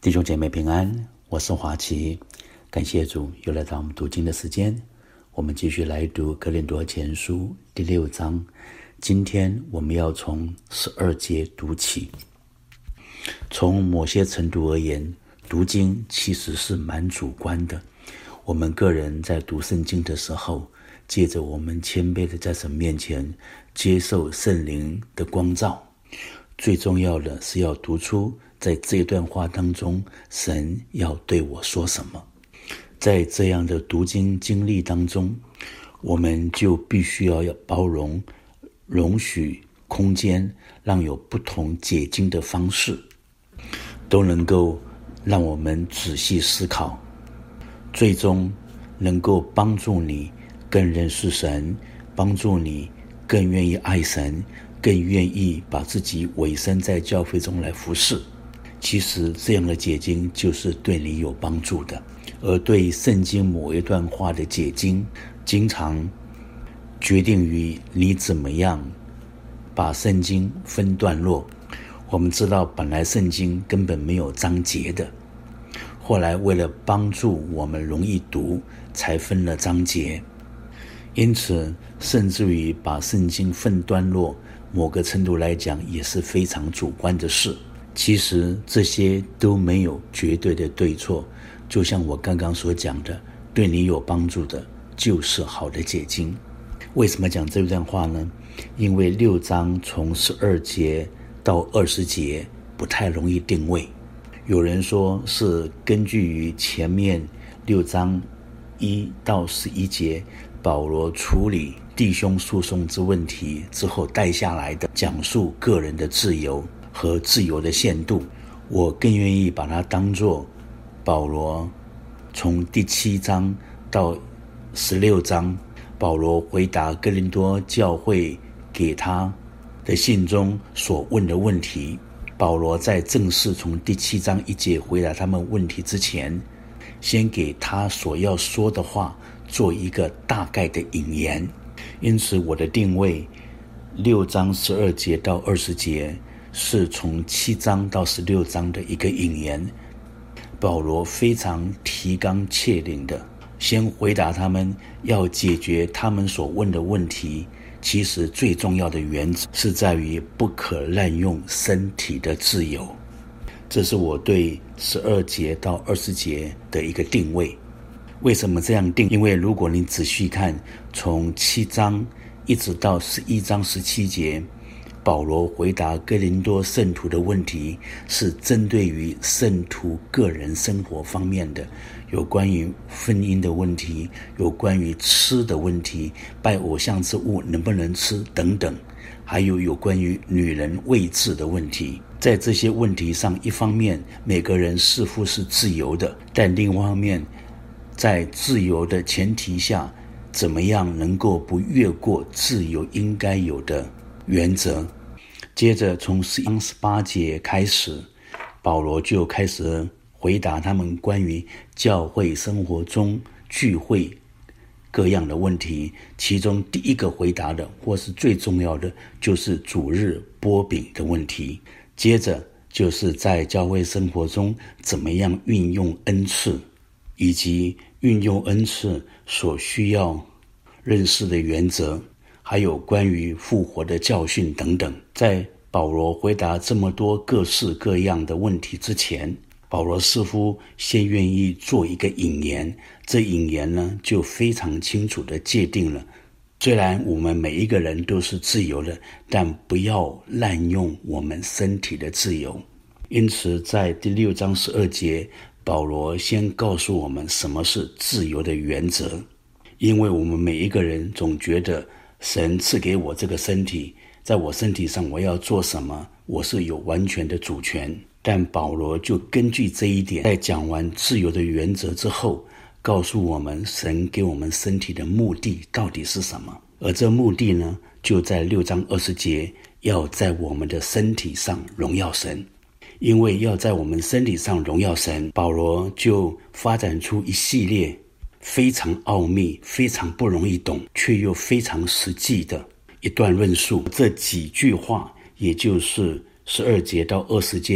弟兄姐妹平安，我是华奇，感谢主又来到我们读经的时间。我们继续来读哥林多前书第6章，今天我们要从12节读起。从某些程度而言，读经其实是蛮主观的。我们个人在读圣经的时候，借着我们谦卑的在神面前接受圣灵的光照，最重要的是要读出在这段话当中神要对我说什么。在这样的读经经历当中，我们就必须要包容容许空间，让有不同解经的方式都能够让我们仔细思考，最终能够帮助你更认识神，帮助你更愿意爱神，更愿意把自己委身在教会中来服侍。其实这样的解经就是对你有帮助的。而对圣经某一段话的解经，经常决定于你怎么样把圣经分段落。我们知道本来圣经根本没有章节的，后来为了帮助我们容易读，才分了章节。因此甚至于把圣经分段落，某个程度来讲也是非常主观的事。其实这些都没有绝对的对错，就像我刚刚所讲的，对你有帮助的就是好的解经。为什么讲这段话呢？因为6章从12节到20节不太容易定位。有人说是根据于前面6章1到11节保罗处理弟兄诉讼之问题之后带下来的讲述个人的自由和自由的限度。我更愿意把它当作保罗从第7章到16章，保罗回答哥林多教会给他的信中所问的问题。保罗在正式从第7章1节回答他们问题之前，先给他所要说的话做一个大概的引言。因此我的定位6章12节到20节是从7章到16章的一个引言。保罗非常提纲挈领的先回答他们，要解决他们所问的问题，其实最重要的原则是在于不可滥用身体的自由。这是我对12节到20节的一个定位。为什么这样定？因为如果你仔细看，从7章一直到11章17节，保罗回答哥林多圣徒的问题是针对于圣徒个人生活方面的，有关于婚姻的问题，有关于吃的问题，拜偶像之物能不能吃等等，还有关于女人位置的问题。在这些问题上，一方面每个人似乎是自由的，但另一方面在自由的前提下，怎么样能够不越过自由应该有的原则。接着从11章18节开始，保罗就开始回答他们关于教会生活中聚会各样的问题。其中第一个回答的，或是最重要的，就是主日擘饼的问题。接着就是在教会生活中怎么样运用恩赐，以及运用恩赐所需要认识的原则，还有关于复活的教训等等。在保罗回答这么多各式各样的问题之前，保罗似乎先愿意做一个引言。这引言呢，就非常清楚地界定了，虽然我们每一个人都是自由的，但不要滥用我们身体的自由。因此在第6章12节，保罗先告诉我们什么是自由的原则。因为我们每一个人总觉得神赐给我这个身体，在我身体上我要做什么，我是有完全的主权。但保罗就根据这一点，在讲完自由的原则之后，告诉我们神给我们身体的目的到底是什么。而这目的呢，就在6章20节，要在我们的身体上荣耀神。因为要在我们身体上荣耀神，保罗就发展出一系列非常奥秘、非常不容易懂，却又非常实际的一段论述。这几句话，也就是12节到20节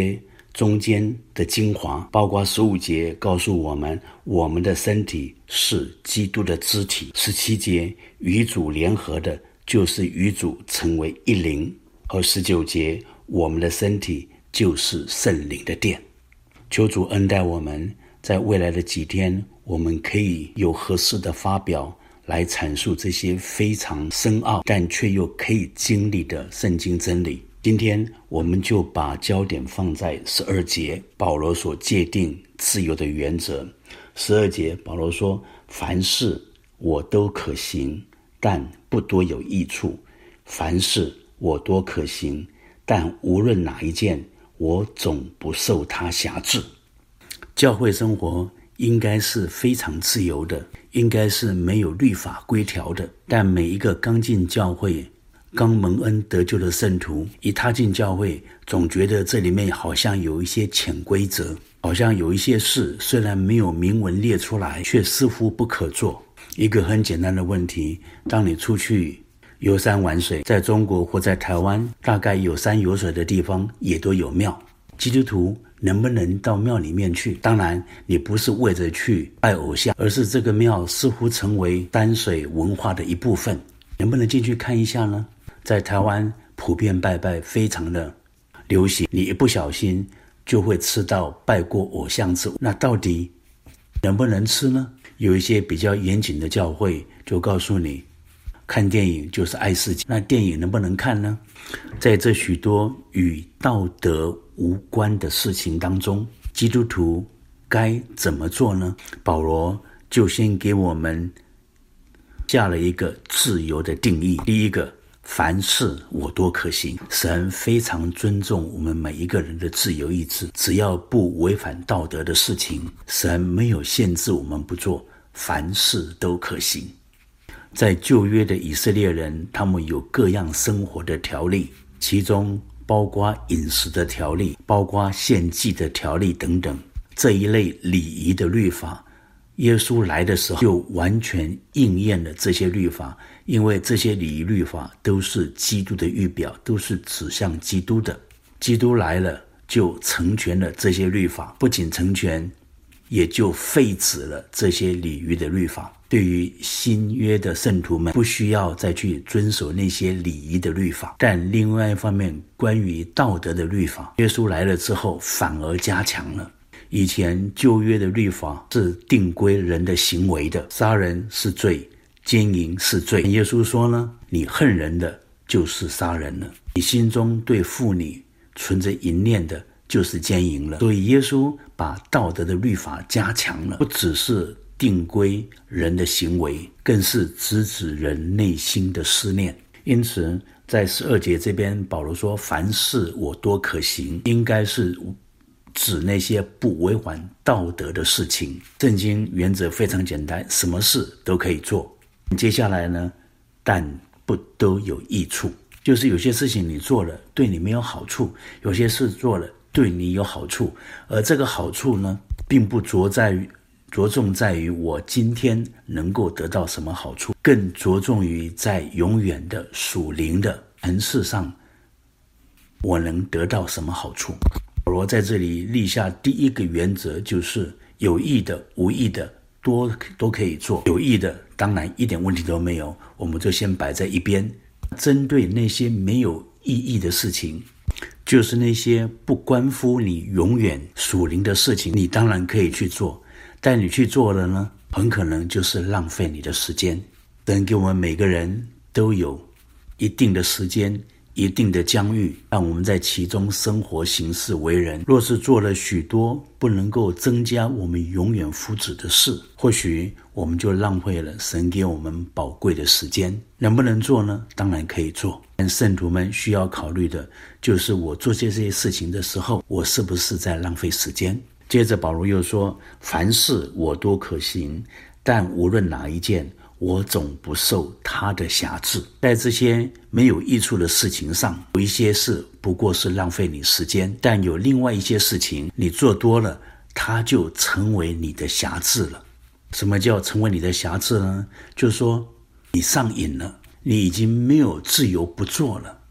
中间的精华，包括15节告诉我们，我们的身体是基督的肢体。17节，与主联合的，就是与主成为一灵。和19节，我们的身体就是圣灵的殿。求主恩待我们，在未来的几天，我们可以有合适的发表来阐述这些非常深奥但却又可以经历的圣经真理。今天我们就把焦点放在12节，保罗所界定自由的原则。12节保罗说，凡事我都可行，但不多有益处；凡事我多可行，但无论哪一件，我总不受它辖制。教会生活应该是非常自由的，应该是没有律法规条的，但每一个刚进教会刚蒙恩得救的圣徒，一踏进教会，总觉得这里面好像有一些潜规则，好像有一些事虽然没有明文列出来，却似乎不可做。一个很简单的问题，当你出去游山玩水，在中国或在台湾，大概有山有水的地方也都有庙，基督徒能不能到庙里面去？当然你不是为着去拜偶像，而是这个庙似乎成为山水文化的一部分，能不能进去看一下呢？在台湾普遍拜拜非常的流行，你一不小心就会吃到拜过偶像之物，那到底能不能吃呢？有一些比较严谨的教会就告诉你，看电影就是爱世界，那电影能不能看呢？在这许多与道德无关的事情当中，基督徒该怎么做呢？保罗就先给我们下了一个自由的定义。第一个，凡事我多可行。神非常尊重我们每一个人的自由意志，只要不违反道德的事情，神没有限制我们不做，凡事都可行。在旧约的以色列人，他们有各样生活的条例，其中包括饮食的条例，包括献祭的条例等等。这一类礼仪的律法，耶稣来的时候就完全应验了这些律法，因为这些礼仪律法都是基督的预表，都是指向基督的。基督来了就成全了这些律法，不仅成全，也就废止了这些礼仪的律法。对于新约的圣徒们，不需要再去遵守那些礼仪的律法，但另外一方面，关于道德的律法，耶稣来了之后反而加强了。以前旧约的律法是定规人的行为的，杀人是罪，奸淫是罪。耶稣说呢，你恨人的就是杀人了，你心中对妇女存着淫念的就是奸淫了。所以耶稣把道德的律法加强了，不只是定规人的行为，更是直指人内心的思念。因此在12节这边保罗说，凡事我多可行，应该是指那些不违反道德的事情。圣经原则非常简单，什么事都可以做。接下来呢，但不都有益处，就是有些事情你做了对你没有好处，有些事做了对你有好处，而这个好处呢，并不着重在于我今天能够得到什么好处，更着重于在永远的属灵的层次上，我能得到什么好处。保罗在这里立下第一个原则，就是有益的无益的都可以做，有益的当然一点问题都没有，我们就先摆在一边。针对那些没有意义的事情，就是那些不关乎你永远属灵的事情，你当然可以去做，但你去做了呢，很可能就是浪费你的时间。神给我们每个人都有一定的时间，一定的疆域，让我们在其中生活行事为人。若是做了许多不能够增加我们永远福祉的事，或许我们就浪费了神给我们宝贵的时间。能不能做呢？当然可以做，但圣徒们需要考虑的就是我做这些事情的时候，我是不是在浪费时间。接着保罗又说，凡事我都可行，但无论哪一件，我总不受他的辖制。在这些没有益处的事情上，有一些事不过是浪费你时间，但有另外一些事情你做多了，它就成为你的辖制了。什么叫成为你的辖制呢？就是说你上瘾了，你已经没有自由不做了。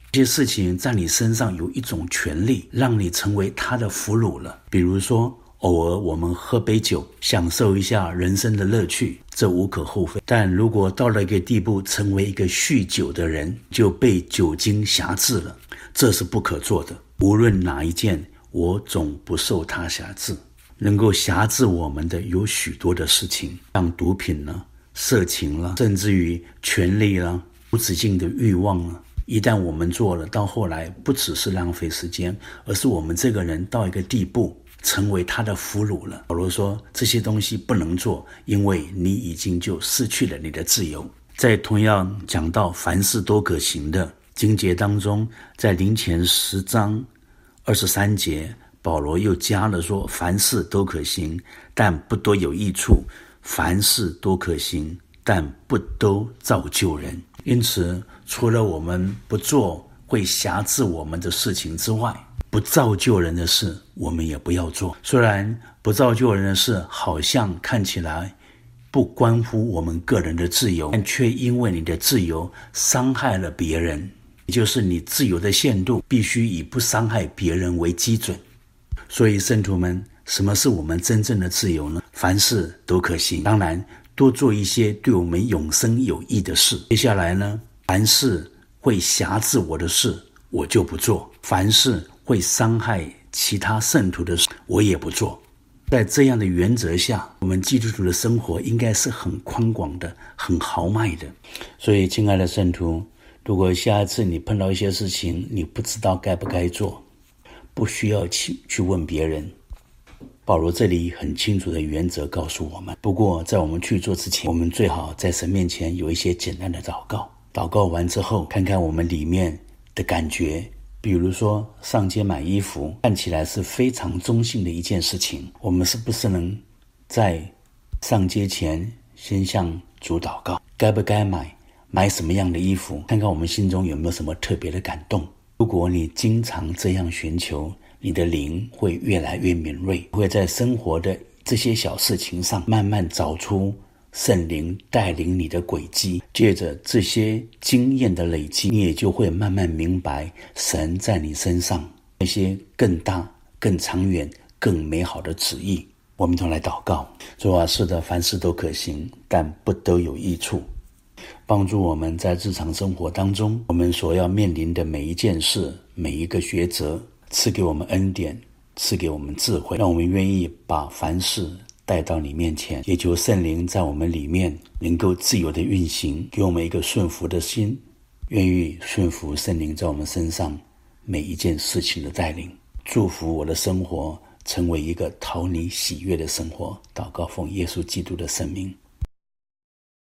这些事情在你身上有一种权利，让你成为他的俘虏了。比如说，偶尔我们喝杯酒，享受一下人生的乐趣，这无可厚非。但如果到了一个地步，成为一个酗酒的人，就被酒精辖制了，这是不可做的。无论哪一件，我总不受它辖制。能够辖制我们的有许多的事情，像毒品了、色情了，甚至于权力了、无止境的欲望了。一旦我们做了，到后来不只是浪费时间，而是我们这个人到一个地步，成为他的俘虏了。保罗说，这些东西不能做，因为你已经就失去了你的自由。在同样讲到凡事都可行的经节当中，在林前10章23节，保罗又加了说，凡事都可行，但不都有益处；凡事都可行，但不都造就人。因此，除了我们不做会辖制我们的事情之外，不造就人的事我们也不要做。虽然不造就人的事好像看起来不关乎我们个人的自由，但却因为你的自由伤害了别人，也就是你自由的限度必须以不伤害别人为基准。所以圣徒们，什么是我们真正的自由呢？凡事都可行，当然多做一些对我们永生有益的事。接下来呢，凡事会辖制我的事我就不做，凡事会伤害其他圣徒的事我也不做。在这样的原则下，我们基督徒的生活应该是很宽广的，很豪迈的。所以亲爱的圣徒，如果下一次你碰到一些事情，你不知道该不该做，不需要去问别人。保罗这里很清楚的原则告诉我们。不过在我们去做之前，我们最好在神面前有一些简单的祷告。祷告完之后，看看我们里面的感觉。比如说上街买衣服，看起来是非常中性的一件事情，我们是不是能在上街前先向主祷告，该不该买什么样的衣服，看看我们心中有没有什么特别的感动。如果你经常这样寻求，你的灵会越来越敏锐，会在生活的这些小事情上慢慢找出圣灵带领你的轨迹。借着这些经验的累积，你也就会慢慢明白神在你身上那些更大、更长远、更美好的旨意。我们同来祷告。主啊，是的，凡事都可行，但不都有益处。帮助我们在日常生活当中，我们所要面临的每一件事、每一个抉择，赐给我们恩典，赐给我们智慧，让我们愿意把凡事带到你面前，也求圣灵在我们里面能够自由的运行，给我们一个顺服的心，愿意顺服圣灵在我们身上每一件事情的带领。祝福我的生活成为一个讨你喜悦的生活。祷告奉耶稣基督的圣名。